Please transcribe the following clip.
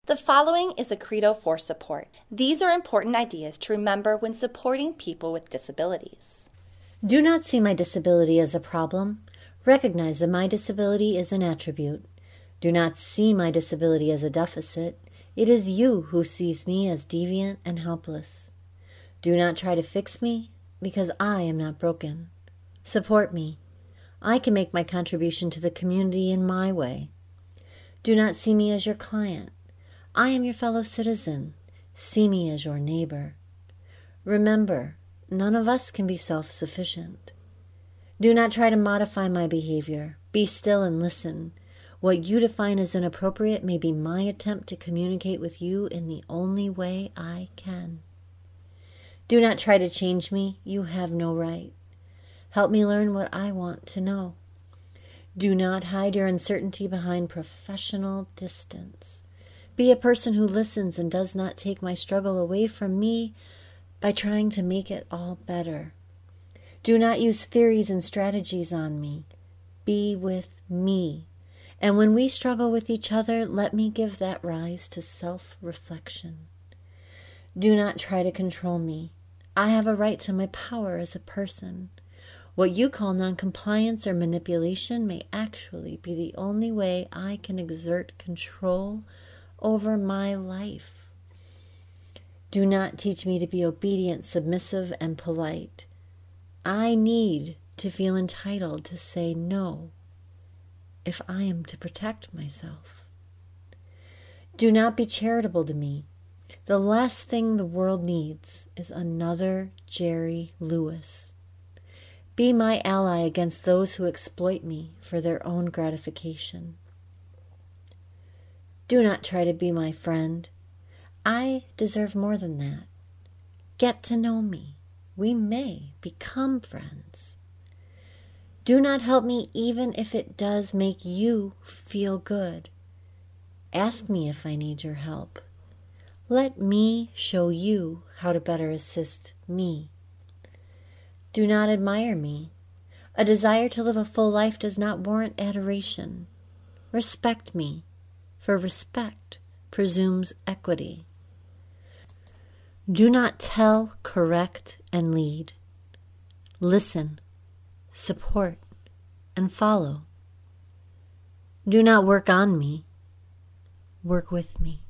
The following is a credo for support. These are important ideas to remember when supporting people with disabilities. Do not see my disability as a problem. Recognize that my disability is an attribute. Do not see my disability as a deficit. It is you who sees me as deviant and helpless. Do not try to fix me, because I am not broken. Support me. I can make my contribution to the community in my way. Do not see me as your client. I am your fellow citizen. See me as your neighbor. Remember, none of us can be self-sufficient. Do not try to modify my behavior. Be still and listen. What you define as inappropriate may be my attempt to communicate with you in the only way I can. Do not try to change me. You have no right. Help me learn what I want to know. Do not hide your uncertainty behind professional distance. Be a person who listens and does not take my struggle away from me by trying to make it all better. Do not use theories and strategies on me. Be with me. And when we struggle with each other, let me give that rise to self-reflection. Do not try to control me. I have a right to my power as a person. What you call noncompliance or manipulation may actually be the only way I can exert control over my life. Do not teach me to be obedient, submissive, and polite. I need to feel entitled to say no if I am to protect myself. Do not be charitable to me. The last thing the world needs is another Jerry Lewis. Be my ally against those who exploit me for their own gratification. Do not try to be my friend. I deserve more than that. Get to know me. We may become friends. Do not help me even if it does make you feel good. Ask me if I need your help. Let me show you how to better assist me. Do not admire me. A desire to live a full life does not warrant adoration. Respect me, for respect presumes equity. Do not tell, correct, and lead. Listen, support, and follow. Do not work on me. Work with me.